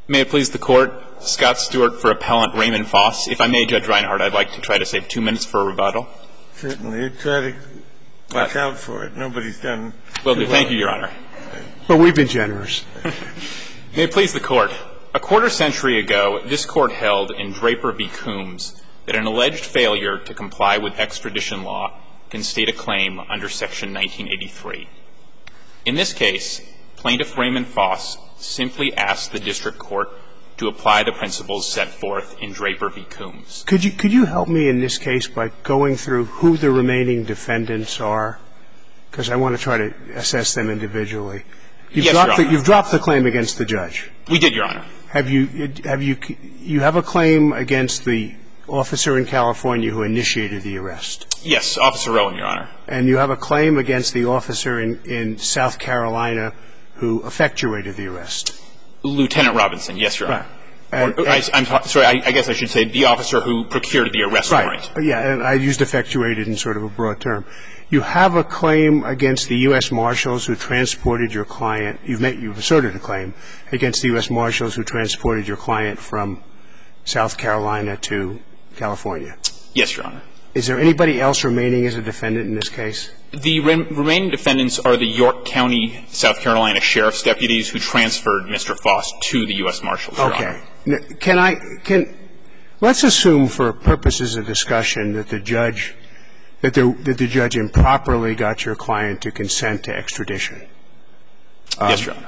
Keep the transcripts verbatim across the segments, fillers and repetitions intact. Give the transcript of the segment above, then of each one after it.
May it please the Court, Scott Stewart for Appellant Raymond Foss. If I may, Judge Reinhardt, I'd like to try to save two minutes for a rebuttal. Certainly. Try to watch out for it. Nobody's done Will do. Thank you, Your Honor. But we've been generous. May it please the Court. A quarter century ago, this Court held in Draper v. Coombs that an alleged failure to comply with extradition law can state a claim under Section nineteen eighty-three. In this case, Plaintiff Raymond Foss simply asked the District Court to apply the principles set forth in Draper v. Coombs. Could you, could you help me in this case by going through who the remaining defendants are? Because I want to try to assess them individually. You've Yes, dropped Your Honor. The, you've dropped the claim against the judge. We did, Your Honor. Have you, have you, you have a claim against the officer in California who initiated the arrest? Yes, Officer Rowan, Your Honor. And you have a claim against the officer in, in South Carolina who effectuated the arrest? Lieutenant Robinson, yes, Your Honor. And, or, I, I'm sorry, I, I guess I should say the officer who procured the arrest right. warrant. Yeah, and I used effectuated in sort of a broad term. You have a claim against the U S Marshals who transported your client. You've, made, you've asserted a claim against the U S Marshals who transported your client from South Carolina to California. Yes, Your Honor. Is there anybody else remaining as a defendant in this case? The rem- remaining defendants are the York County, South Carolina Sheriff's deputies who transferred Mister Foss to the U S Marshals, Your okay. Honor. Now, can I can let's assume for purposes of discussion that the judge that the that the judge improperly got your client to consent to extradition. Um, yes, Your Honor.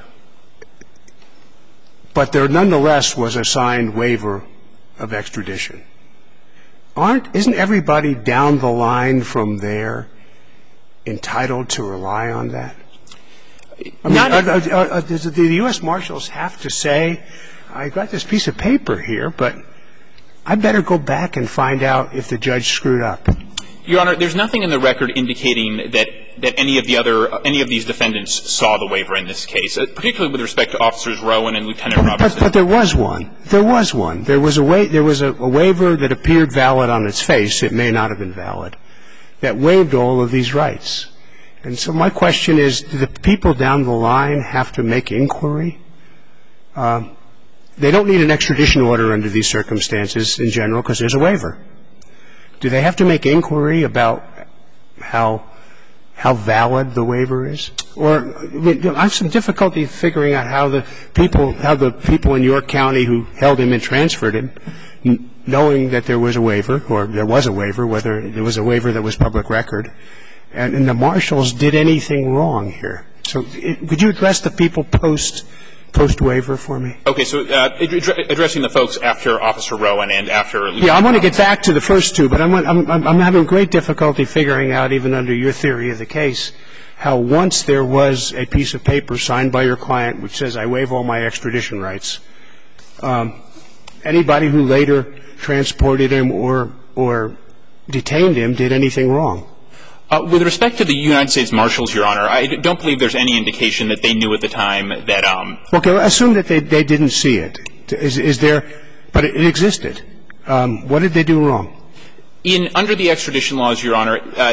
But there nonetheless was a signed waiver of extradition. Aren't isn't everybody down the line from there entitled to rely on that? I mean, are, are, are, are, does the U S Marshals have to say, I got this piece of paper here, but I better go back and find out if the judge screwed up? Your Honor, there's nothing in the record indicating that, that any of the other any of these defendants saw the waiver in this case, particularly with respect to Officers Rowan and Lieutenant but, Robinson. But, but there was one. There was one. There was a wa- there was a, a waiver that appeared valid on its face. It may not have been valid. That waived all of these rights. And so my question is, do the people down the line have to make inquiry? Um, they don't need an extradition order under these circumstances in general because there's a waiver. Do they have to make inquiry about how how valid the waiver is? Or I, mean, I have some difficulty figuring out how the people how the people in York County who held him and transferred him, n- knowing that there was a waiver or there was a waiver, whether there was a waiver that was public record, and, and the marshals did anything wrong here. So it, could you address the people post post waiver for me? Okay, so uh, addressing the folks after Officer Rowan and after Lieutenant Yeah, I want to Robinson. get back to the first two, but I'm, I'm, I'm having great difficulty figuring out, even under your theory of the case, how once there was a piece of paper signed by your client which says, I waive all my extradition rights, um, anybody who later transported him or, or detained him did anything wrong. Uh, with respect to the United States Marshals, Your Honor, I don't believe there's any indication that they knew at the time that um, – Okay, well, assume that they, they didn't see it. Is, is there – but it, it existed. Um, what did they do wrong? In under the extradition laws, Your Honor, uh,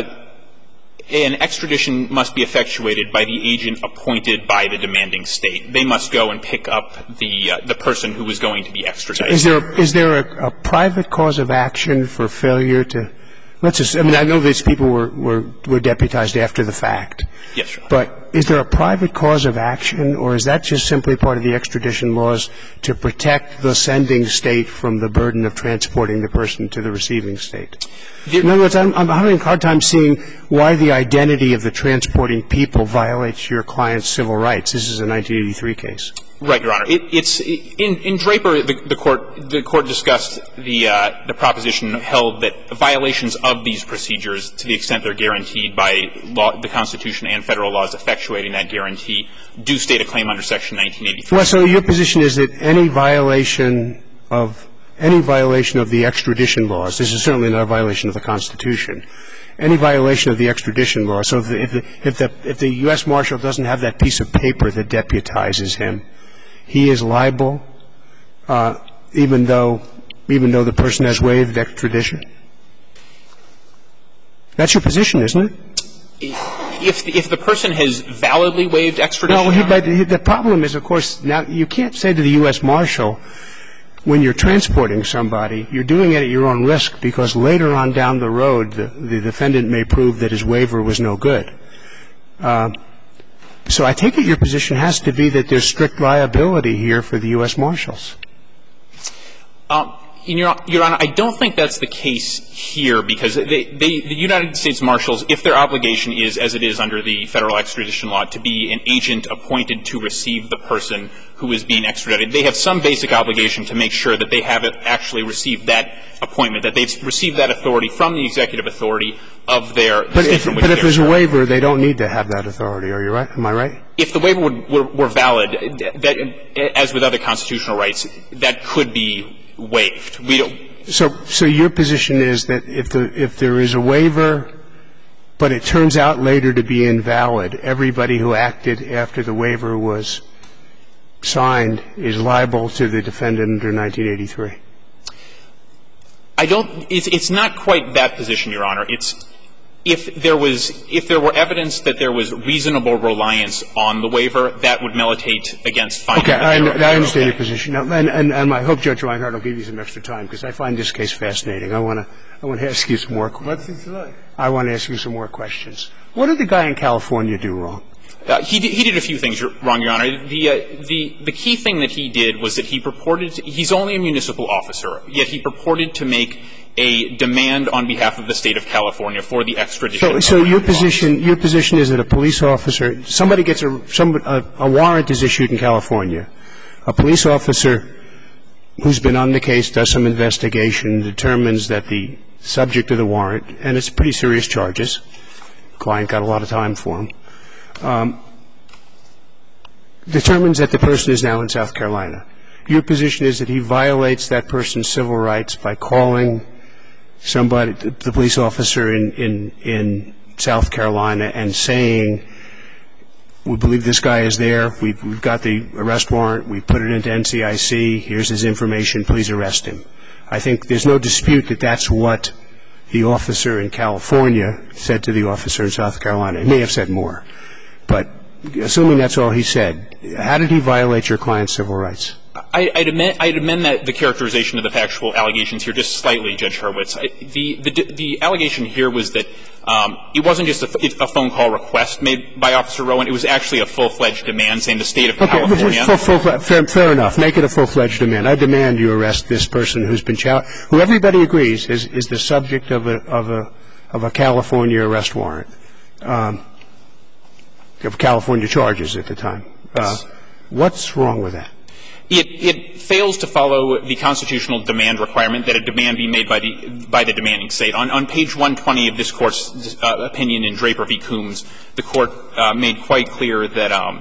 an extradition must be effectuated by the agent appointed by the demanding state. They must go and pick up the uh, the person who is going to be extradited. Is there is there a, a private cause of action for failure to – let's just – I mean, I know these people were, were, were deputized after the fact. Yes, Your Honor. But is there a private cause of action, or is that just simply part of the extradition laws to protect the sending state from the burden of transporting the person to the receiving state? There, In other words, I'm, I'm having a hard time seeing why the identity of the transporting people violates your client's civil rights. This is a nineteen eighty-three case. Right, Your Honor. It, it's in, in Draper, the, the court the court discussed the uh, the proposition held that violations of these procedures, to the extent they're guaranteed by law, the Constitution and federal laws effectuating that guarantee, do state a claim under Section nineteen eighty-three. Well, so your position is that any violation of any violation of the extradition laws, this is certainly not a violation of the Constitution, any violation of the extradition law, so if the, if the, if the, if the U S Marshal doesn't have that piece of paper that deputizes him, he is liable, uh, even though, even though the person has waived extradition? That's your position, isn't it? if if the person has validly waived extradition. No, he, but the problem is, of course, now you can't say to the U S Marshal, when you're transporting somebody, you're doing it at your own risk because later on down the road, the, the defendant may prove that his waiver was no good. Uh, so I take it your position has to be that there's strict liability here for the U S Marshals. Um, Your, Your Honor, I don't think that's the case here because they, they, the United States Marshals, if their obligation is, as it is under the federal extradition law, to be an agent appointed to receive the person who is being extradited, they have some basic obligation to make sure that they have actually received that appointment, that they've received that authority from the executive authority of their But if, but if there's a waiver, they don't need to have that authority. Are you right? Am I right? If the waiver would, were, were valid, that, as with other constitutional rights, that could be waived. We don't. So, so your position is that if the if there is a waiver, but it turns out later to be invalid, everybody who acted after the waiver was signed is liable to the defendant under nineteen eighty-three. I don't. It's, it's not quite that position, Your Honor. It's if there was if there were evidence that there was reasonable reliance on the waiver, that would militate against finding. Okay, I, I understand okay. your position. Now, and, and, and I hope Judge Reinhardt will give you some extra time because I find this case fascinating. I want to I want to ask you some more. What's it like? I want to ask you some more questions. What did the guy in California do wrong? Uh, he did, he did a few things wrong, Your Honor. The, uh, the, the key thing that he did was that he purported to, he's only a municipal officer, yet he purported to make a demand on behalf of the State of California for the extradition. So, so your position, your position is that a police officer, somebody gets a, some, a, a warrant is issued in California. A police officer who's been on the case does some investigation, determines that the subject of the warrant, and it's pretty serious charges. The client got a lot of time for him. Um, determines that the person is now in South Carolina. Your position is that he violates that person's civil rights by calling somebody, the police officer in, in, in South Carolina and saying, we believe this guy is there, we've, we've got the arrest warrant, we put it into N C I C, here's his information, please arrest him. I think there's no dispute that that's what the officer in California said to the officer in South Carolina. He may have said more. But assuming that's all he said, how did he violate your client's civil rights? I, I'd, amend, I'd amend that the characterization of the factual allegations here just slightly, Judge Hurwitz. I, the, the, the allegation here was that um, it wasn't just a, a phone call request made by Officer Rowan. It was actually a full-fledged demand saying the State of okay, California. Full, full, fair, fair enough. Make it a full-fledged demand. I demand you arrest this person who's been challenged, who everybody agrees is, is the subject of a, of a, of a California arrest warrant. Um, of California charges at the time. Uh, what's wrong with that? It, it fails to follow the constitutional demand requirement that a demand be made by the by the demanding state. On, on page one twenty of this Court's uh, opinion in Draper v. Coombs, the Court uh, made quite clear that um,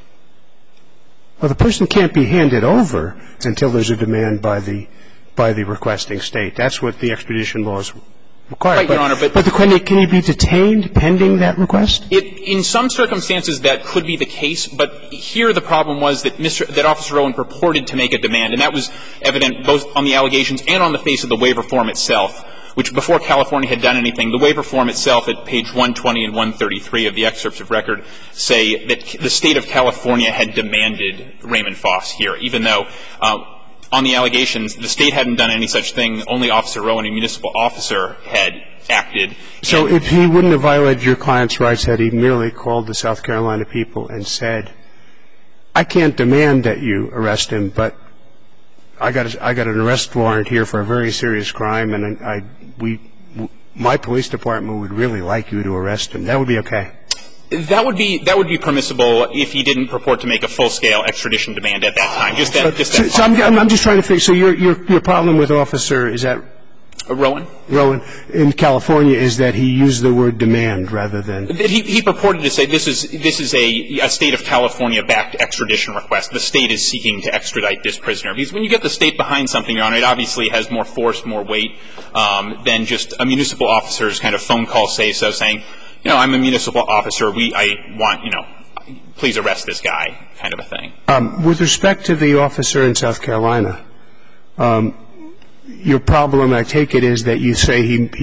well, the person can't be handed over until there's a demand by the by the requesting state. That's what the extradition laws require. Right, but, Your Honor, but, but the, can, he, can he be detained pending that request? It, in some circumstances, that could be the case, but here the problem was that Mister that Officer Rowan purported to make a demand, and that was evident both on the allegations and on the face of the waiver form itself, which before California had done anything, the waiver form itself at page one twenty and one thirty-three of the excerpts of record say that the State of California had demanded Raymond Foss here, even though uh, on the allegations, the State hadn't done any such thing. Only Officer Rowan, a municipal officer, had acted. So if he wouldn't have violated your client's rights had he merely called the South Carolina people and said, I can't demand that you arrest him, but I got a, I got an arrest warrant here for a very serious crime, and I, we, my police department would really like you to arrest him. That would be okay. That would be that would be permissible if he didn't purport to make a full-scale extradition demand at that time. Just that. So, just that so I'm, I'm just trying to figure. So your your your problem with Officer is that uh, Rowan? Rowan in California is that he used the word demand rather than. He, he purported to say this is this is a, a State of California-backed extradition request. The State is seeking to extradite this prisoner. Because when you get the State behind something, Your Honor, it obviously has more force, more weight um, than just a municipal officer's kind of phone call say-so saying, you know, I'm a municipal officer. We, I want, you know, please arrest this guy, kind of a thing. Um, with respect to the officer in South Carolina, um, your problem, I take it, is that you say he he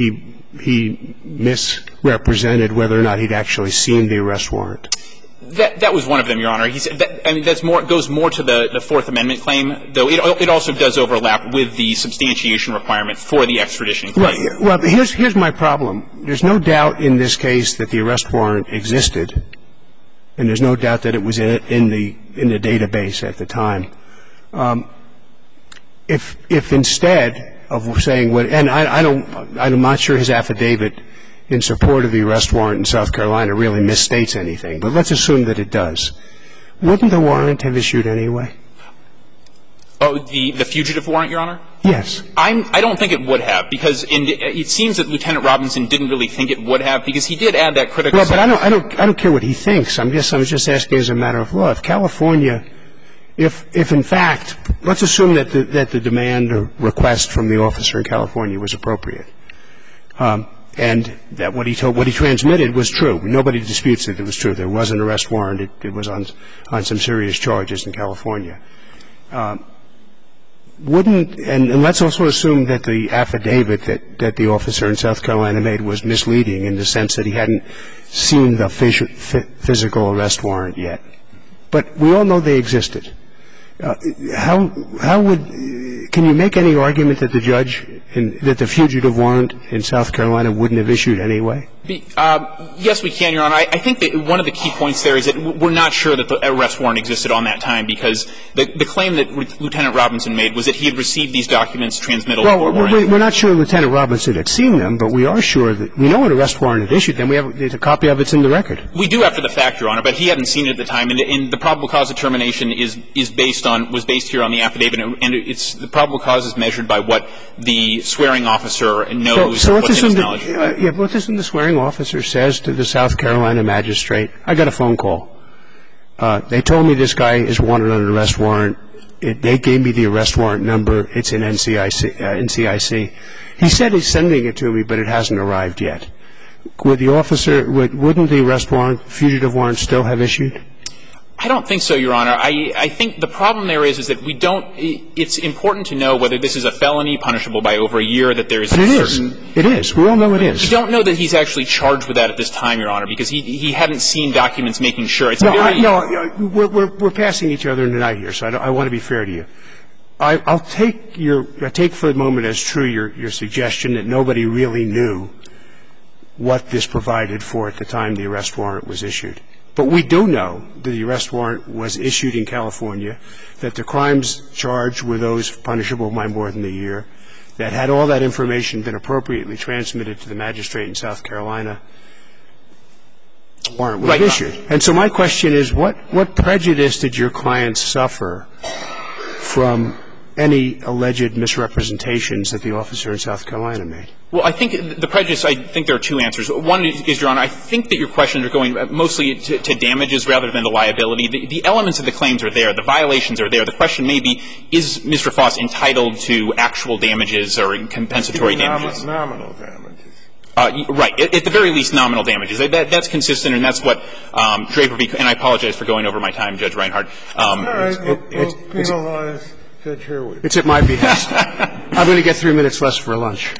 he misrepresented whether or not he'd actually seen the arrest warrant? That that was one of them, Your Honor. He said that, I mean, that's more goes more to the, the Fourth Amendment claim, though it it also does overlap with the substantiation requirement for the extradition claim. Well, well here's here's my problem. There's no doubt in this case that the arrest warrant existed, and there's no doubt that it was in, in the in the database at the time. Um, if if instead of saying what, and I, I don't, I'm not sure his affidavit in support of the arrest warrant in South Carolina really misstates anything, but let's assume that it does. Wouldn't the warrant have issued anyway? Oh, the, the fugitive warrant, Your Honor? Yes. I'm, I don't think it would have, because in, it seems that Lieutenant Robinson didn't really think it would have, because he did add that critical. Well, but I don't, I don't, I don't care what he thinks. I'm just, I'm just asking as a matter of law. If California, if, if in fact, let's assume that the, that the demand or request from the officer in California was appropriate. Um, And that what he told, what he transmitted was true. Nobody disputes that it was true. There was an arrest warrant. It, it was on on some serious charges in California. Um, wouldn't and, and let's also assume that the affidavit that, that the officer in South Carolina made was misleading in the sense that he hadn't seen the phys- physical arrest warrant yet. But we all know they existed. Uh, how how would can you make any argument that the judge in, that the fugitive warrant in South Carolina wouldn't have issued anyway? Be, uh, yes, we can, Your Honor. I, I think that one of the key points there is that we're not sure that the arrest warrant existed on that time, because the, the claim that Lieutenant Robinson made was that he had received these documents transmitted. Well, we're, we're not sure Lieutenant Robinson had seen them, but we are sure that we know an arrest warrant had issued them. We have a copy of it's in the record. We do after the fact, Your Honor, but he hadn't seen it at the time, and, and the probable cause determination is is based on was based here on the affidavit, and it's the probable cause is measured by what the swearing officer knows. So, so let's what's assume in his knowledge. that, uh, yeah, let's assume the swearing officer says to the South Carolina magistrate, I got a phone call. Uh, they told me this guy is wanted on an arrest warrant. It, they gave me the arrest warrant number. It's in N C I C. Uh, N C I C. He said he's sending it to me, but it hasn't arrived yet. Would the officer, would, wouldn't the arrest warrant, fugitive warrant still have issued? I don't think so, Your Honor. I, I think the problem there is, is that we don't – it's important to know whether this is a felony punishable by over a year, that there is but it certain is. It is. We all know it is. We don't know that he's actually charged with that at this time, Your Honor, because he he hadn't seen documents making sure. It's no, very I, no, we're, we're, we're passing each other in the night here, so I, I want to be fair to you. I, I'll take your – I take for the moment as true your, your suggestion that nobody really knew what this provided for at the time the arrest warrant was issued. But we do know that the arrest warrant was issued in California, that the crimes charged were those punishable by more than a year, that had all that information been appropriately transmitted to the magistrate in South Carolina, the warrant was right. issued. And so my question is, what, what prejudice did your client suffer from any alleged misrepresentations that the officer in South Carolina made? Well, I think the prejudice, I think there are two answers. One is, Your Honor, I think that your questions are going mostly to, to damages rather than the liability. The, the elements of the claims are there. The violations are there. The question may be, is Mister Foss entitled to actual damages or compensatory damages? Nominal damages. Uh, right. At, at the very least, nominal damages. That, that's consistent, and that's what um, Draper v. And I apologize for going over my time, Judge Reinhardt. Um, All right. We'll, it's, we'll penalize Judge Hurwitz. It's at my behest. I'm going to get three minutes less for lunch.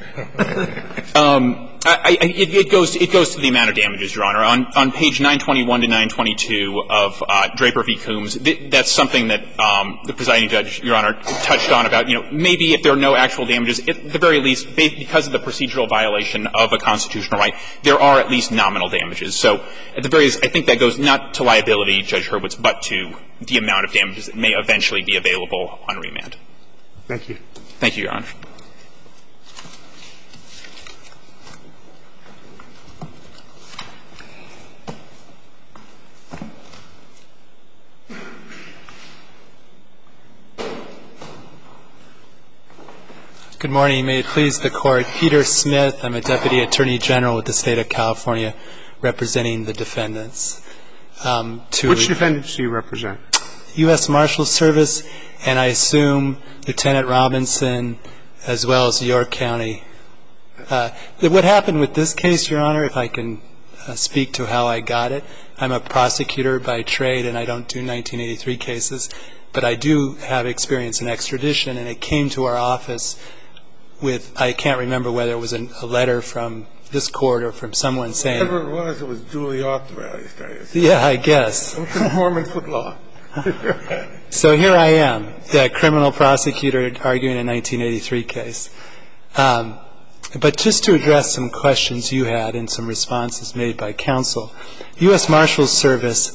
um, I, I, it, it goes it goes to the amount of damages, Your Honor. On on page nine twenty-one to nine twenty-two of uh, Draper v. Coombs, th- that's something that um, the presiding judge, Your Honor, touched on about, you know, maybe if there are no actual damages, at the very least, because of the procedural violation of a constitutional right, there are at least nominal damages. So at the very least, I think that goes not to liability, Judge Hurwitz, but to the amount of damages that may eventually be available on remand. Thank you. Thank you, Your Honor. Good morning. May it please the Court. Peter Smith. I'm a Deputy Attorney General with the State of California representing the defendants. Um, to Which defendants do you represent? U S Marshal Service, and I assume Lieutenant Robinson, as well as York County. Uh, what happened with this case, Your Honor, if I can uh, speak to how I got it, I'm a prosecutor by trade, and I don't do nineteen eighty-three cases, but I do have experience in extradition, and it came to our office with, I can't remember whether it was an, a letter from this court or from someone saying. Whatever it was, it was duly authorized, I assume. Yeah, I guess. In conformance with law. So here I am, the criminal prosecutor arguing a nineteen eighty-three case. Um, but just to address some questions you had and some responses made by counsel, U S Marshals Service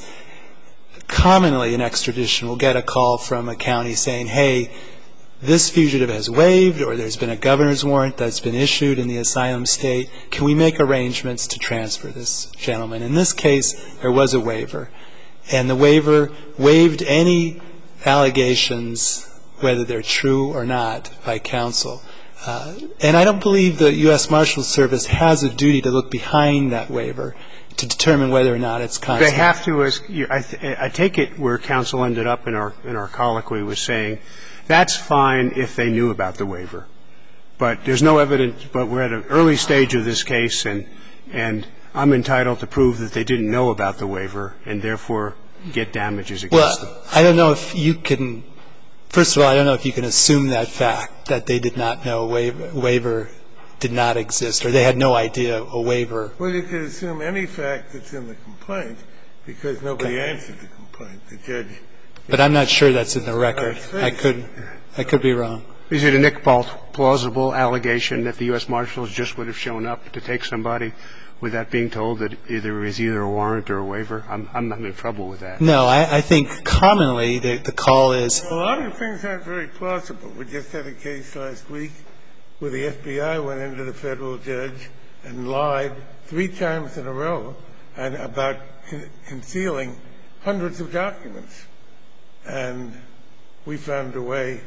commonly in extradition will get a call from a county saying, hey, this fugitive has waived, or there's been a governor's warrant that's been issued in the asylum state. Can we make arrangements to transfer this gentleman? In this case, there was a waiver. And the waiver waived any allegations, whether they're true or not, by counsel. Uh, and I don't believe the U S Marshals Service has a duty to look behind that waiver to determine whether or not it's constitutional. They have to, as you, I, th- I take it where counsel ended up in our in our colloquy was saying, that's fine if they knew about the waiver. But there's no evidence, but we're at an early stage of this case, and and I'm entitled to prove that they didn't know about the waiver and therefore get damages against them. Well, I don't know if you can, first of all, I don't know if you can assume that fact, that they did not know a waiver, waiver did not exist, or they had no idea a waiver. Well, you can assume any fact that's in the complaint because nobody Okay. answered the complaint. The judge. But I'm not sure that's in the record. I could, I could be wrong. Is it a Nick Balt plausible allegation that the U S Marshals just would have shown up to take somebody with that being told that either is either a warrant or a waiver? I'm I'm not in trouble with that. No, I, I think commonly the, the call is. A lot of things aren't very plausible. We just had a case last week where the F B I went into the federal judge and lied three times in a row and about con- concealing hundreds of documents. And we found a way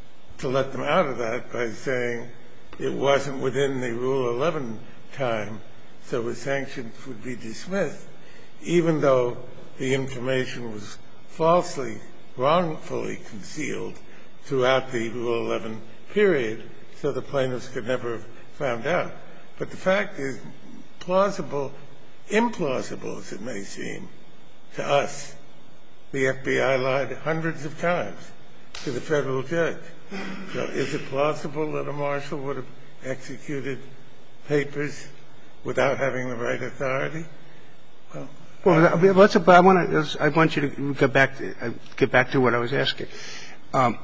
to let them out of that by saying it wasn't within the Rule eleven time, so the sanctions would be dismissed, even though the information was falsely, wrongfully concealed throughout the Rule eleven period, so the plaintiffs could never have found out. But the fact is, plausible, implausible as it may seem to us, the F B I lied hundreds of times to the federal judge. So is it plausible that a marshal would have executed papers without having the right authority? Well, Well, I, let's, but I want to. I want you to get back to, uh, get back to what I was asking. Um,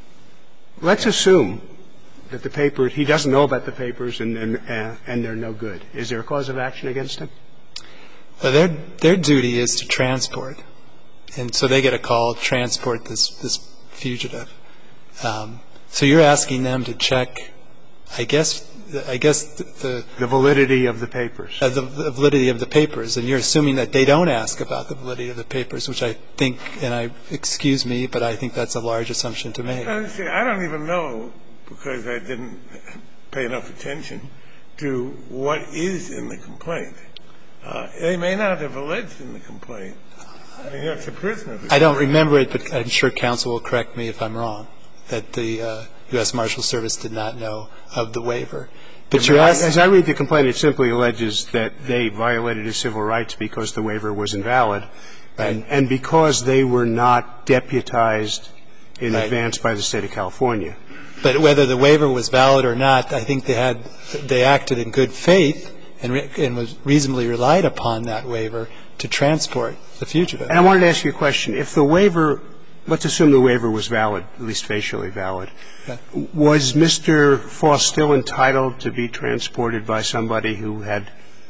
let's assume that the papers. He doesn't know about the papers, and and, uh, and they're no good. Is there a cause of action against him? Well, their their duty is to transport, and so they get a call, transport this this fugitive. Um, so you're asking them to check, I guess. I guess the the, the validity of the papers. Uh, the, the validity of the papers, and you're assuming that they don't ask about the validity of the papers, which I think, and I excuse me, but I think that's a large assumption to make. Honestly, I don't even know, because I didn't pay enough attention to what is in the complaint. Uh, they may not have alleged in the complaint. I mean, that's a prisoner. I don't remember it, but I'm sure counsel will correct me if I'm wrong, that the uh, U S Marshals Service did not know of the waiver. But you're asking, as I read the complaint, it simply alleges that they violated his civil rights because the waiver was invalid, right. and, and because they were not deputized in right. advance by the state of California. But whether the waiver was valid or not, I think they had they acted in good faith and, re, and was reasonably relied upon that waiver to transport the fugitive. And I wanted to ask you a question. If the waiver, let's assume the waiver was valid, at least facially valid, okay. was Mister Foss still entitled to be transported by somebody who had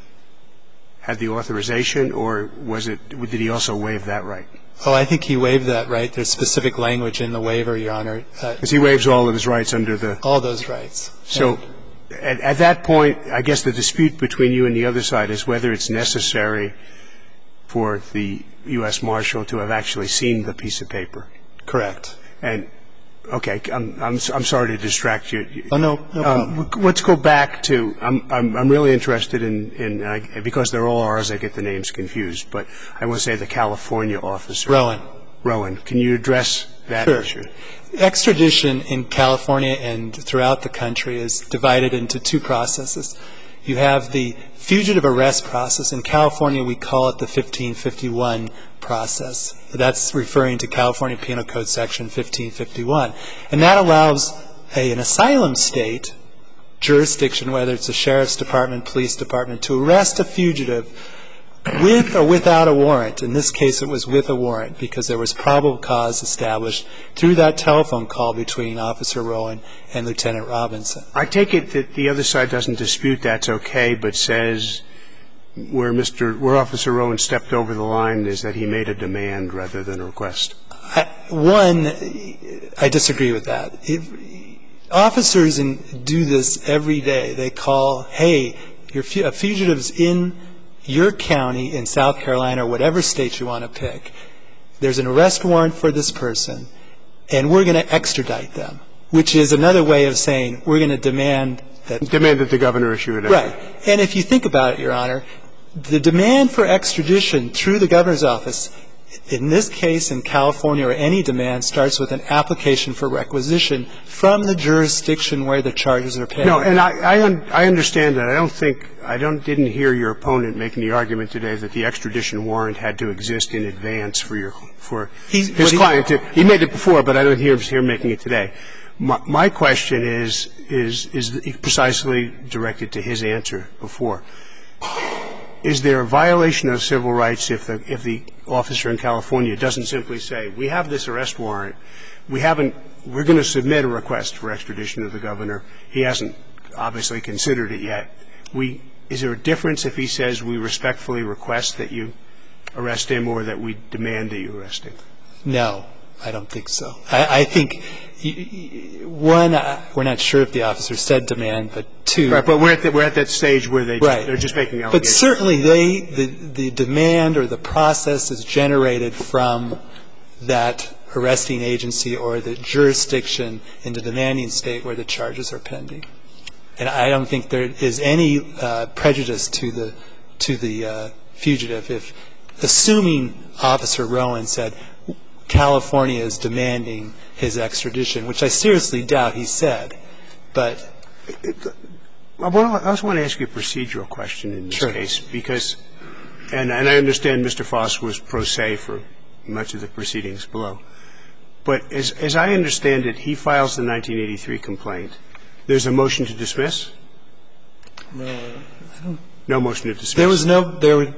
had the authorization, or was it, did he also waive that right? Oh, I think he waived that right. There's specific language in the waiver, Your Honor. Because uh, he waives all of his rights under the... All those rights. So at, at that point, I guess the dispute between you and the other side is whether it's necessary for the U S Marshal to have actually seen the piece of paper. Correct. And, okay, I'm, I'm, I'm sorry to distract you. Oh, no, no problem. Um, let's go back to, I'm, I'm, I'm really interested in, in uh, because they're all ours, I get the names confused, but I want to say the California officer. Rowan. Rowan. Can you address that sure. issue? Extradition in California and throughout the country is divided into two processes. You have the fugitive arrest process. In California, we call it the fifteen fifty-one process. That's referring to California Penal Code Section fifteen fifty-one. And that allows a, an asylum state jurisdiction, whether it's the sheriff's department, police department, to arrest a fugitive with or without a warrant. In this case, it was with a warrant because there was probable cause established through that telephone call between Officer Rowan and Lieutenant Robinson. I take it that the other side doesn't dispute that's okay, but says where Mister where Officer Rowan stepped over the line is that he made a demand rather than a request. I, one, I disagree with that. If, officers in, do this every day. They call, hey, your a fugitive's in your county in South Carolina or whatever state you want to pick. There's an arrest warrant for this person, and we're going to extradite them, which is another way of saying we're going to demand that. Demand that the governor issue it. Right. And if you think about it, Your Honor, the demand for extradition through the governor's office, in this case in California or any demand, starts with an application for requisition from the jurisdiction where the charges are paid. No, and I I, un, I understand that. I don't think I don't didn't hear your opponent making the argument today that the extradition warrant had to exist in advance for your for He's, his client. He, he made it before, but I don't hear him here making it today. My, my question is is is precisely directed to his answer before. Is there a violation of civil rights if the if the officer in California doesn't simply say, we have this arrest warrant, we haven't, we're going to submit a request for extradition to the governor. He hasn't obviously considered it yet. We, is there a difference if he says we respectfully request that you arrest him or that we demand that you arrest him? No, I don't think so. I, I think, one, we're not sure if the officer said demand, but two. Right, but we're at, the, we're at that stage where they right. just, they're just making allegations. But certainly they, the, the demand or the process is generated from that arresting agency or the jurisdiction in the demanding state where the charges are pending. And I don't think there is any uh, prejudice to the, to the uh, fugitive if, assuming Officer Rowan said, California is demanding his extradition, which I seriously doubt he said. But I also want to ask you a procedural question in this sure. case, because, and, and I understand Mister Foss was pro se for much of the proceedings below. But as, as I understand it, he files the nineteen eighty-three complaint. There's a motion to dismiss? No, I don't. No motion to dismiss. There was no, there was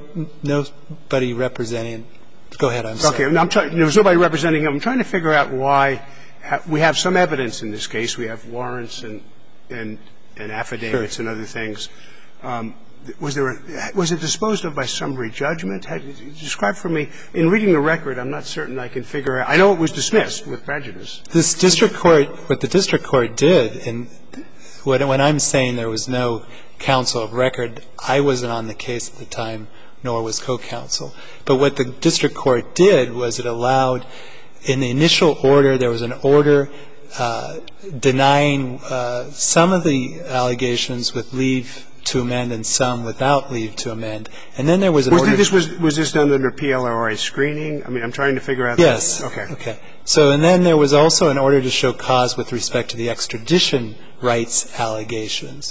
nobody representing. Go ahead, I'm sorry. Okay, I'm trying, there was nobody representing him. I'm trying to figure out why we have some evidence in this case. We have warrants and, and, and affidavits sure. and other things. Um, was there a, was it disposed of by summary judgment? Had, describe for me. In reading the record, I'm not certain I can figure out. I know it was dismissed with prejudice. This district court, what the district court did, and when, when I'm saying there was no counsel of record, I wasn't on the case at the time, nor was co-counsel. But what the district court did was it allowed, in the initial order, there was an order uh, denying uh, some of the allegations with leave to amend and some without leave to amend. And then there was an was order. This was, was this done under P L R A screening? I mean, I'm trying to figure out. Yes. That. Okay. Okay. So, and then there was also an order to show cause with respect to the extradition rights allegations,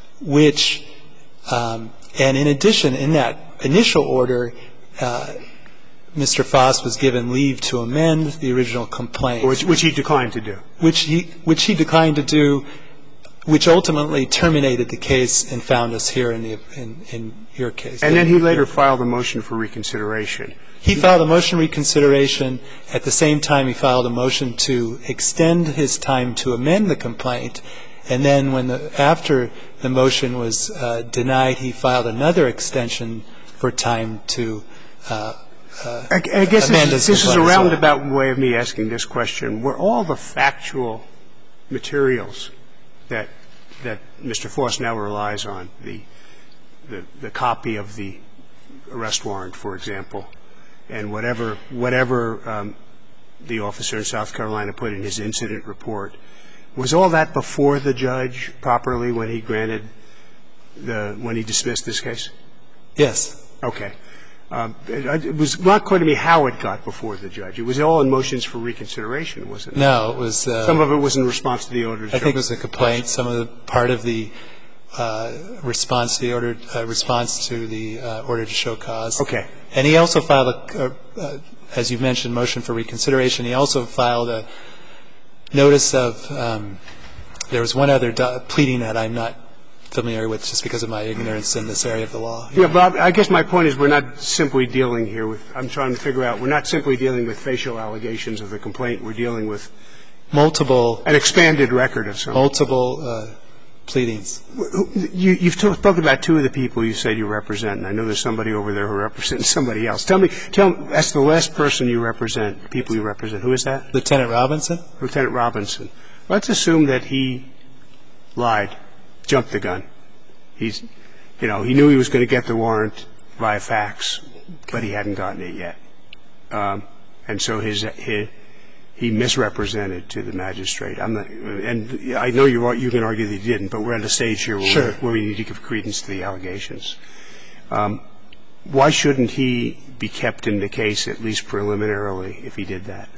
which, um, and in addition, in that initial order, uh, Mister Foss was given leave to amend the original complaint. Which, which he declined to do. Which he, which he declined to do, which ultimately terminated the case and found us here in, the, in, in your case. And then he later filed a motion for reconsideration. He filed a motion for reconsideration. At the same time, he filed a motion to extend his time to amend the complaint. And then when the, after the motion was uh, denied, he filed another extension for time to uh, uh, I, I guess amend this, his this is a complaint as well. roundabout way of me asking this question. Were all the factual materials that that Mister Foss now relies on, the, the the copy of the arrest warrant, for example, and whatever whatever um, the officer in South Carolina put in his incident report, was all that before the judge properly when he granted the when he dismissed this case? Yes. Okay. Um, it, it was not clear to me how it got before the judge. It was all in motions for reconsideration, wasn't it? No, it was. Uh, Some of it was in response to the order. I think it was a complaint. Some of the part of the uh, response to the order, uh, response to the uh, order to show cause. Okay. And he also filed a, uh, as you mentioned, motion for reconsideration. He also filed a notice of um, There was one other do- pleading that I'm not familiar with just because of my ignorance in this area of the law. Yeah, Bob, I guess my point is we're not simply dealing here with – I'm trying to figure out – we're not simply dealing with facial allegations of the complaint. We're dealing with multiple – an expanded record of some – multiple uh, pleadings. You, you've t- spoken about two of the people you said you represent, and I know there's somebody over there who represents somebody else. Tell me – tell me, that's the last person you represent, people you represent. Who is that? Lieutenant Robinson. Lieutenant Robinson. Let's assume that he lied, jumped the gun. He's, you know, he knew he was going to get the warrant via fax, but he hadn't gotten it yet. Um, and so his, his he misrepresented to the magistrate. I'm not, and I know you you can argue that he didn't, but we're at a stage here where, sure. where we need to give credence to the allegations. Um, why shouldn't he be kept in the case at least preliminarily if he did that?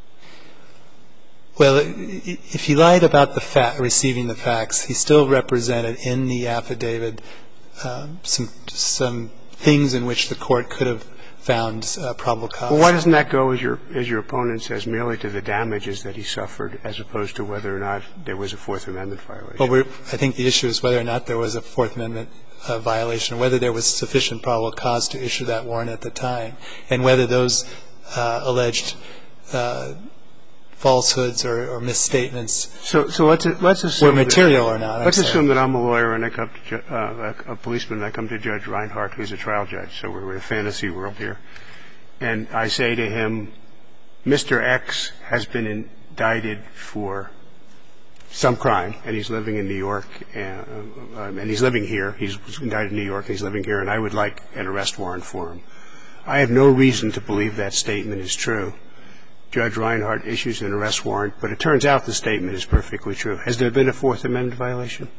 Well, if he lied about the fa- receiving the fax, he still represented in the affidavit um, some some things in which the court could have found uh, probable cause. Well, why doesn't that go, as your as your opponent says, merely to the damages that he suffered, as opposed to whether or not there was a Fourth Amendment violation? Well, we're, I think the issue is whether or not there was a Fourth Amendment uh, violation, whether there was sufficient probable cause to issue that warrant at the time, and whether those uh, alleged uh, falsehoods or, or misstatements so, so let's, let's assume were material that, or not. I'm let's sorry. assume that I'm a lawyer and I come to ju- uh, a, a policeman and I come to Judge Reinhart, who's a trial judge, so we're in a fantasy world here. And I say to him, Mister X has been indicted for some crime, and he's living in New York, and, uh, and he's living here. He's indicted in New York, and he's living here, and I would like an arrest warrant for him. I have no reason to believe that statement is true. Judge Reinhart issues an arrest warrant, but it turns out the statement is perfectly true. Has there been a Fourth Amendment violation?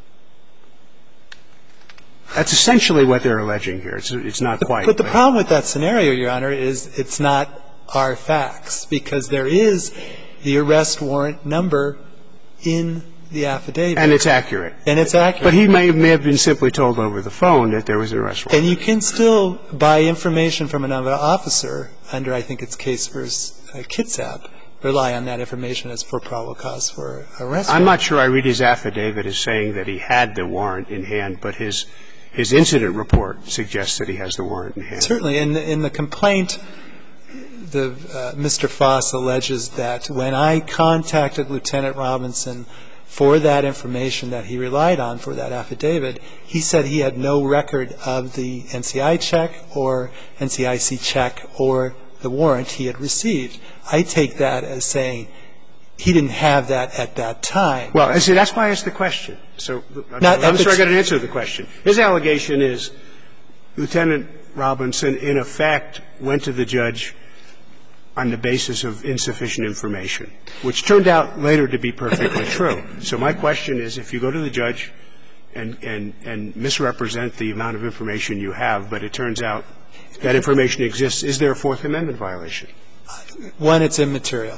That's essentially what they're alleging here. It's, it's not quite. But the problem with that scenario, Your Honor, is it's not our facts, because there is the arrest warrant number in the affidavit. And it's accurate. And it's accurate. But he may, may have been simply told over the phone that there was an arrest warrant. And you can still buy information from another officer under, I think it's Case versus uh, Kitsap, rely on that information as for probable cause for arrest. I'm not sure I read his affidavit as saying that he had the warrant in hand, but his his incident report suggests that he has the warrant in hand. Certainly. In the, in the complaint, the uh, Mister Foss alleges that when I contacted Lieutenant Robinson for that information that he relied on for that affidavit, he said he had no record of the N C I check or N C I C check or the warrant he had received. I take that as saying he didn't have that at that time. Well, I see, that's why I asked the question. So I'm Not not sure I got an answer to the question. His allegation is Lieutenant Robinson, in effect, went to the judge on the basis of insufficient information, which turned out later to be perfectly true. So my question is, if you go to the judge and, and, and misrepresent the amount of information you have, but it turns out that information exists, is there a Fourth Amendment violation? One, it's immaterial,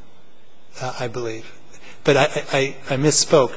uh, I believe. But I, I, I misspoke.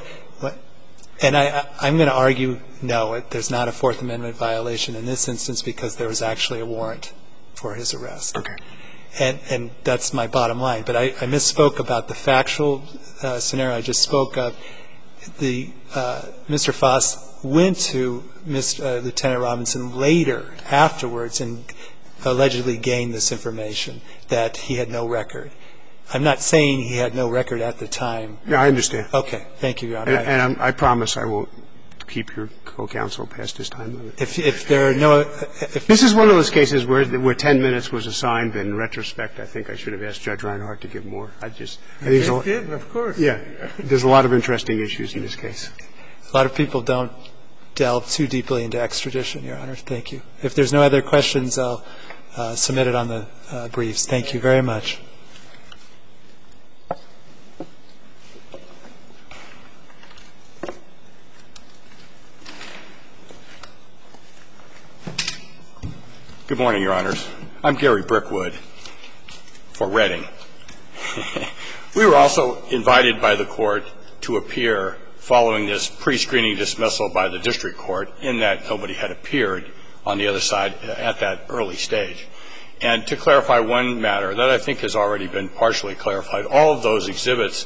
And I, I'm going to argue, no, there's not a Fourth Amendment violation in this instance because there was actually a warrant for his arrest. Okay. And, and that's my bottom line. But I, I misspoke about the factual uh, scenario I just spoke of. The uh, Mister Foss went to Mister Uh, Lieutenant Robinson later, afterwards, and allegedly gained this information that he had no record. I'm not saying he had no record at the time. Yeah, I understand. Okay. Thank you, Your Honor. And, and I'm, I promise I won't keep your co-counsel past his time limit. If, if there are no if This is one of those cases where, where ten minutes was assigned, but in retrospect, I think I should have asked Judge Reinhart to give more. I just I think He did, of course. Yeah. There's a lot of interesting issues in this case. A lot of people don't delve too deeply into extradition, Your Honor. Thank you. If there's no other questions, I'll uh, submit it on the uh, briefs. Thank you very much. Good morning, Your Honors. I'm Gary Brickwood for Reading. We were also invited by the court to appear following this pre-screening dismissal by the district court, in that nobody had appeared on the other side at that early stage. And to clarify one matter that I think has already been partially clarified, all of those exhibits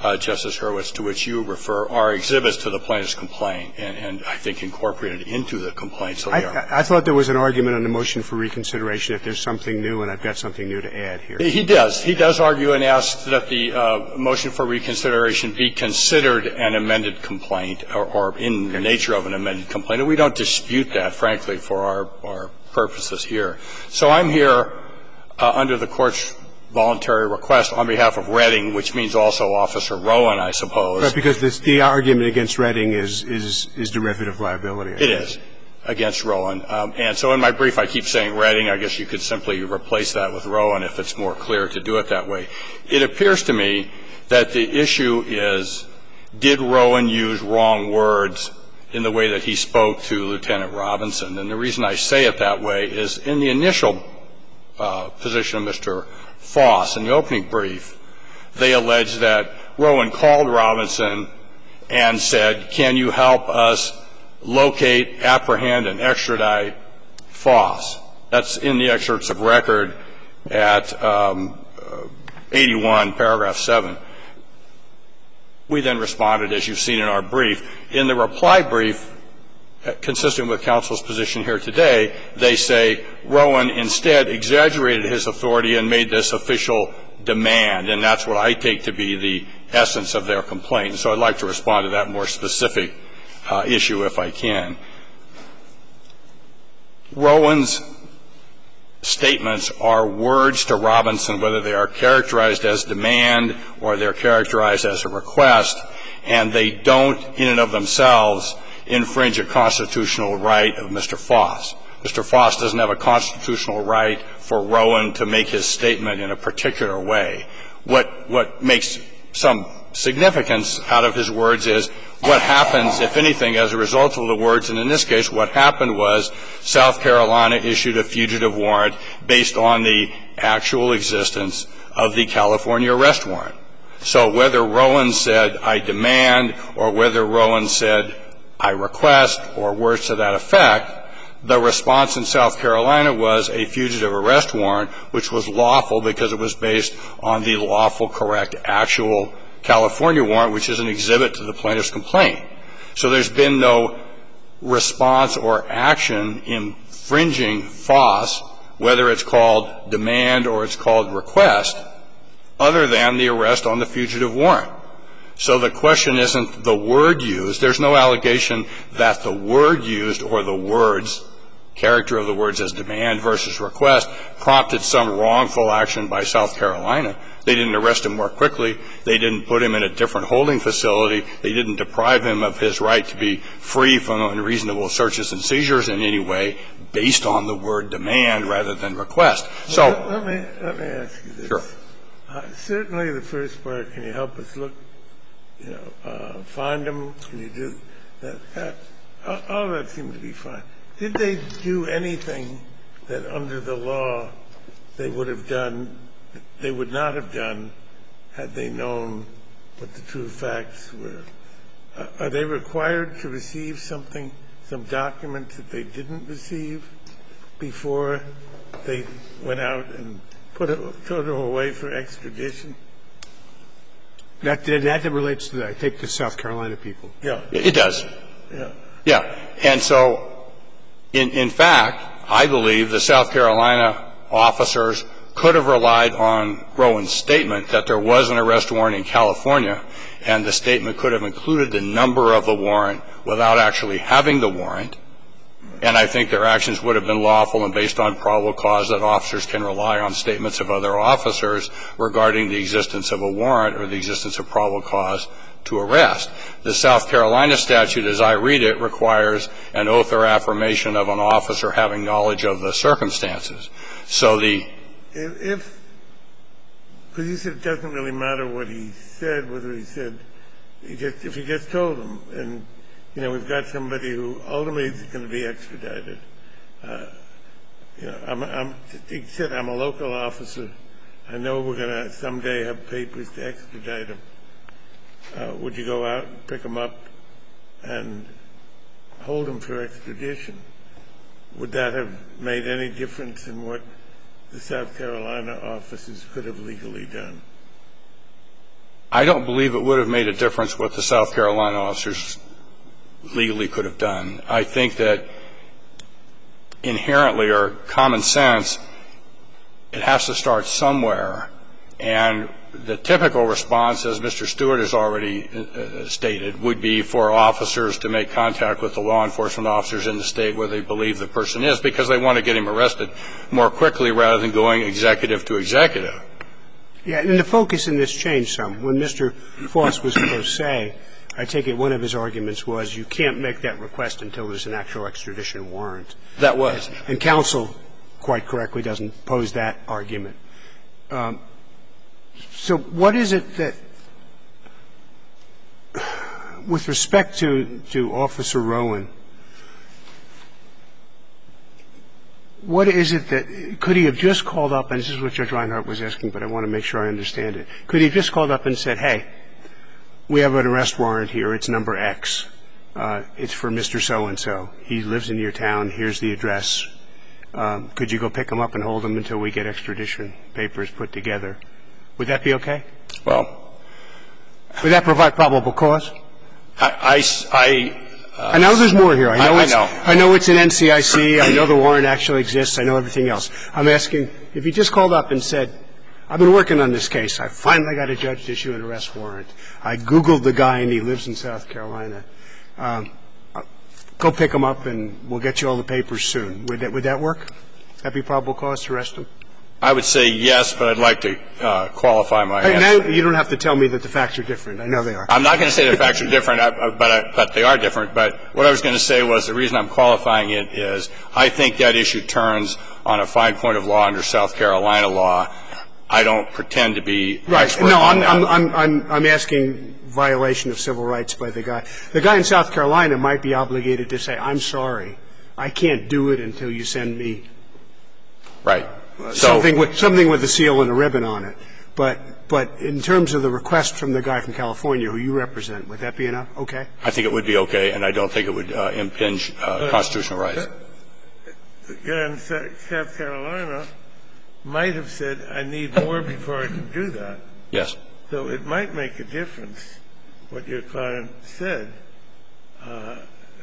uh, Justice Hurwitz, to which you refer, are exhibits to the plaintiff's complaint, and, and I think incorporated into the complaint. So they I, are. I thought there was an argument on the motion for reconsideration if there's something new, and I've got something new to add here. He does. He does argue and ask that the uh, motion for reconsideration be considered an amended complaint, or, or in the nature of an amended complaint. And we don't dispute that, frankly, for our, our purposes here. So I'm here uh, under the Court's voluntary request on behalf of Redding, which means also Officer Rowan, I suppose. Right, because this, the argument against Redding is, is, is derivative liability. It is, against Rowan. Um, and so in my brief I keep saying Redding. I guess you could simply replace that with Rowan if it's more clear to do it that way. It appears to me that the issue is, did Rowan use wrong words in the way that he spoke to Lieutenant Robinson? And the reason I say it that way is in the initial uh, position of Mister Foss, in the opening brief, they allege that Rowan called Robinson and said, can you help us locate, apprehend, and extradite Foss? That's in the excerpts of record at um, eighty-one, paragraph seven. We then responded, as you've seen in our brief. In the reply brief, consistent with counsel's position here today, they say Rowan instead exaggerated his authority and made this official demand, and that's what I take to be the essence of their complaint. So I'd like to respond to that more specific uh, issue if I can. Rowan's statements are words to Robinson, whether they are characterized as demand or they're characterized as a request, and they don't in and of themselves infringe a constitutional right of Mister Foss. Mister Foss doesn't have a constitutional right for Rowan to make his statement in a particular way. What, what makes some significance out of his words is what happens, if anything, as a result of the words. And in this case, what happened was South Carolina issued a fugitive warrant based on the actual existence of the California arrest warrant. So whether Rowan said, I demand, or whether Rowan said, I request, or words to that effect, the response in South Carolina was a fugitive arrest warrant, which was lawful because it was based on the lawful, correct, actual California warrant, which is an exhibit to the plaintiff's complaint. So there's been no response or action infringing Foss, whether it's called demand or it's called request, other than the arrest on the fugitive warrant. So the question isn't the word used. There's no allegation that the word used or the words, character of the words as demand versus request, prompted some wrongful action by South Carolina. They didn't arrest him more quickly. They didn't put him in a different holding facility. They didn't deprive him of his right to be free from unreasonable searches and seizures in any way based on the word demand rather than request. So let me, let me ask you this. Sure. Uh, certainly the first part, can you help us look, you know, uh, find them? Can you do that? that all, all that seemed to be fine. Did they do anything that under the law they would have done, they would not have done had they known what the true facts were? Uh, are they required to receive something, some document that they didn't receive before they went out and put it, throw them away for extradition? That, that relates to that. I take the South Carolina people. Yeah. it does. Yeah. Yeah. And so, in, in fact, I believe the South Carolina officers could have relied on Rowan's statement that there was an arrest warrant in California, and the statement could have included the number of the warrant without actually having the warrant. And I think their actions would have been lawful and based on probable cause that officers can rely on statements of other officers regarding the existence of a warrant or the existence of probable cause to arrest. The South Carolina statute, as I read it, requires an oath or affirmation of an officer having knowledge of the circumstances. So the If, if because you said it doesn't really matter what he said, whether he said, he just, if he just told them, and, you know, we've got somebody who ultimately is going to be extradited. Uh, you know, I'm, I'm, he said, I'm a local officer. I know we're going to someday have papers to extradite him. Uh, would you go out and pick him up and hold him for extradition? Would that have made any difference in what the South Carolina officers could have legally done? I don't believe it would have made a difference what the South Carolina officers legally could have done. I think that inherently, or common sense, it has to start somewhere. And the typical response, as Mister Stewart has already uh, stated, would be for officers to make contact with the law enforcement officers in the state where they believe the person is, because they want to get him arrested more quickly rather than going executive to executive. Yeah, and the focus in this changed some. When Mister Foss was pro se, I take it one of his arguments was you can't make that request until there's an actual extradition warrant. That was. And counsel, quite correctly, doesn't pose that argument. Um, so what is it that, with respect to, to Officer Rowan, what is it that, could he have just called up, and this is what Judge Reinhart was asking, but I want to make sure I understand it. Could he have just called up and said, hey, we have an arrest warrant here, it's number X, uh, it's for Mister So-and-so, he lives in your town, here's the address, um, could you go pick him up and hold him until we get extradition papers put together? Would that be okay? Well. Would that provide probable cause? I, I, I Uh, I know there's more here. I know, I, it's, I know. I know it's an N C I C. I know the warrant actually exists. I know everything else. I'm asking, if you just called up and said, I've been working on this case. I finally got a judge to issue an arrest warrant. I Googled the guy, and he lives in South Carolina. Um, go pick him up, and we'll get you all the papers soon. Would that, would that work? Would that be probable cause to arrest him? I would say yes, but I'd like to uh, qualify my answer. Now, you don't have to tell me that the facts are different. I know they are. I'm not going to say the facts are different, but, I, but they are different. But what I was going to say was the reason I'm qualifying it is I think that issue turns on a fine point of law under South Carolina law. I don't pretend to be right. expert no, on I'm, that. I'm, I'm, I'm asking violation of civil rights by the guy. The guy in South Carolina might be obligated to say, I'm sorry, I can't do it until you send me right. Uh, so, something with something with a seal and a ribbon on it. But but in terms of the request from the guy from California who you represent, would that be enough? Okay. I think it would be okay, and I don't think it would uh, impinge uh, constitutional rights. The guy in South Carolina might have said, I need more before I can do that. Yes. So it might make a difference what your client said. Uh,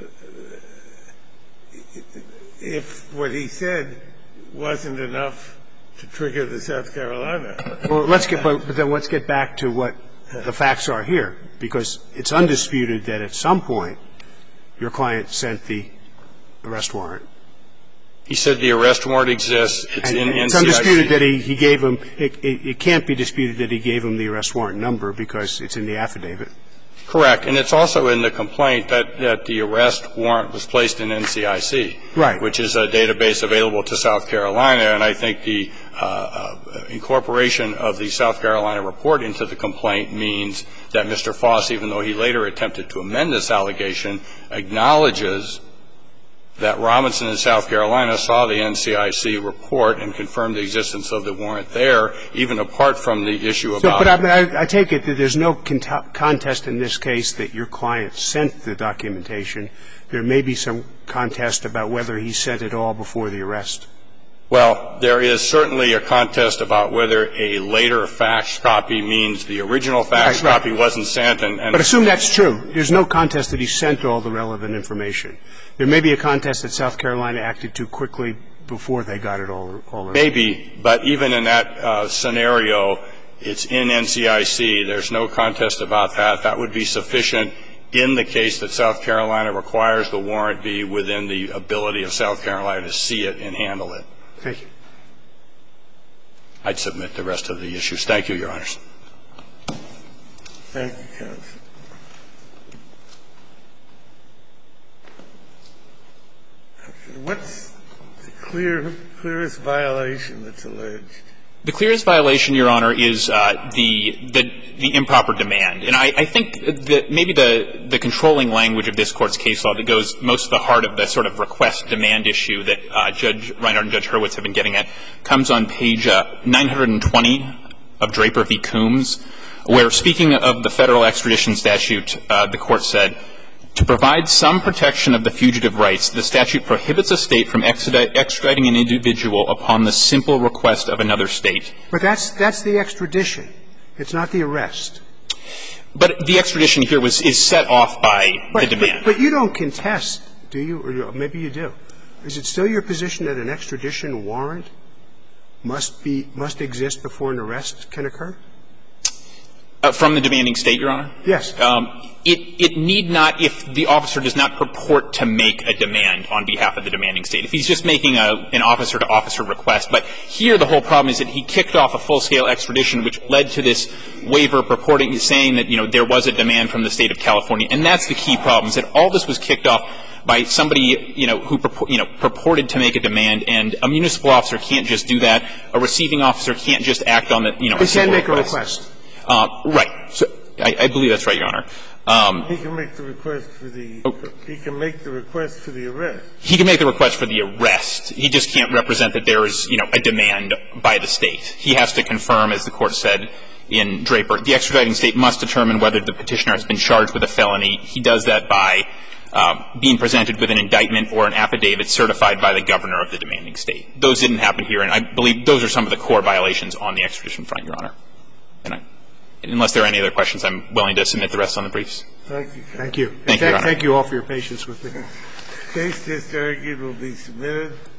if what he said wasn't enough to trigger the South Carolina. Well, let's get, but then let's get back to what the facts are here, because it's undisputed that at some point your client sent the arrest warrant. He said the arrest warrant exists. It's and in it's N C I C. undisputed that he, he gave him, it, it, it can't be disputed that he gave him the arrest warrant number because it's in the affidavit. Correct. And it's also in the complaint that, that the arrest warrant was placed in N C I C. Right. Which is a database available to South Carolina. And I think the uh, uh, incorporation of the South Carolina report into the complaint means that Mister Foss, even though he later attempted to amend this allegation, acknowledges that Robinson in South Carolina saw the N C I C report and confirmed the existence of the warrant there, even apart from the issue about. So, but I, I take it that there's no contest in this case that your client sent the documentation. There may be some contest about whether he sent it all before the arrest. Well, there is certainly a contest about whether a later fax copy means the original fax right, right. copy wasn't sent. And, and but assume that's true. There's no contest that he sent all the relevant information. There may be a contest that South Carolina acted too quickly before they got it all. all Maybe, but even in that uh, scenario, it's in N C I C. There's no contest about that. That would be sufficient in the case that South Carolina requires the warrant be within the ability of South Carolina to see it and handle it. Thank you. I'd submit the rest of the issues. Thank you, Your Honors. Thank you, counsel. What's the clear, clearest violation that's alleged? The clearest violation, Your Honor, is uh, the, the the improper demand. And I, I think that maybe the, the controlling language of this Court's case law that goes most to the heart of the sort of request-demand issue that uh, Judge Reinhart and Judge Hurwitz have been getting at comes on page uh, nine hundred twenty of Draper v. Coombs, where, speaking of the federal extradition statute, uh, the Court said, to provide some protection of the fugitive rights, the statute prohibits a state from extraditing an individual upon the simple request of another state. But that's, that's the extradition. It's not the arrest. But the extradition here was is set off by but, the demand. But, but you don't contest, do you? Or maybe you do. Is it still your position that an extradition warrant must be must exist before an arrest can occur? Uh, from the demanding state, Your Honor? Yes. Um, it, it need not, if the officer does not purport to make a demand on behalf of the demanding state. If he's just making a, an officer-to-officer request. But here the whole problem is that he kicked off a full-scale extradition, which led to this waiver purporting, saying that, you know, there was a demand from the state of California. And that's the key problem, is that all this was kicked off by somebody, you know, who, you know, purported to make a demand, and a municipal officer can't just do that. A receiving officer can't just act on the, you know, He a can make request. a request. Uh, right. So I, I believe that's right, Your Honor. Um, he can make the request for the oh, he can make the request for the arrest. He can make the request for the arrest. He just can't represent that there is, you know, a demand by the state. He has to confirm, as the Court said in Draper, the extraditing state must determine whether the petitioner has been charged with a felony. He does that by um, being presented with an indictment or an affidavit certified by the governor of the demanding state. Those didn't happen here, and I believe those are some of the core violations on the extradition front, Your Honor. And I Unless there are any other questions, I'm willing to submit the rest on the briefs. Thank you. Thank you. Thank you, Your Honor. Thank you all for your patience with me. The case just argued will be submitted.